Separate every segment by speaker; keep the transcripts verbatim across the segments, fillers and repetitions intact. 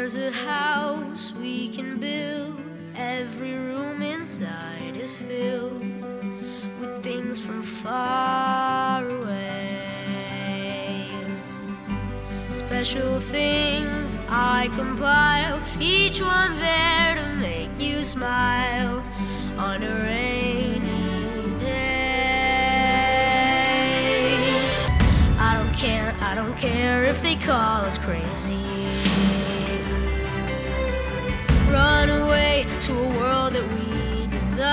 Speaker 1: There's a house we can build. Every room inside is filled with things from far away. Special things I compile, each one there to make you smile on a rainy day. I don't care, I don't care if they call us crazy. Run away to a world that we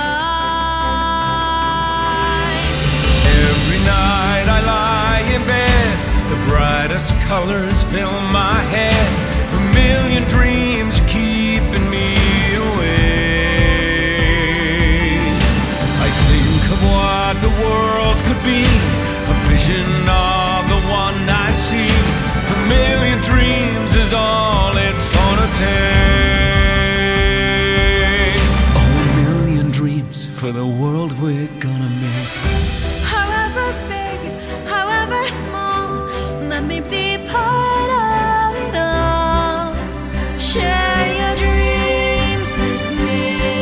Speaker 1: design.
Speaker 2: Every night I lie in bed, the brightest colors fill my head. A million dreams keeping me awake. I think of what the world could be, a vision of the one I see. A million dreams is all it's gonna take. Oh, a million dreams for the world we're gonna make.
Speaker 3: However big, however small, let me be part of it all. Share your dreams with me.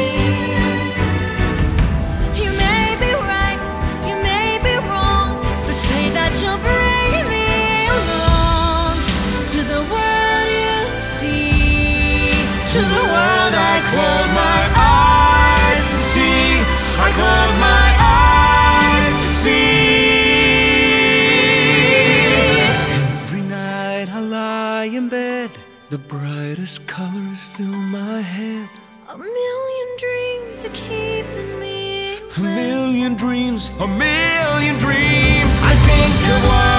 Speaker 3: You may be right, you may be wrong, but say that you'll bring me along to the world you see, to the world I close my eyes to see. I close my eyes to see.
Speaker 2: Every night I lie in bed, the brightest colors fill my head.
Speaker 3: A million dreams are keeping me
Speaker 2: A million dreams, a million dreams. I think of what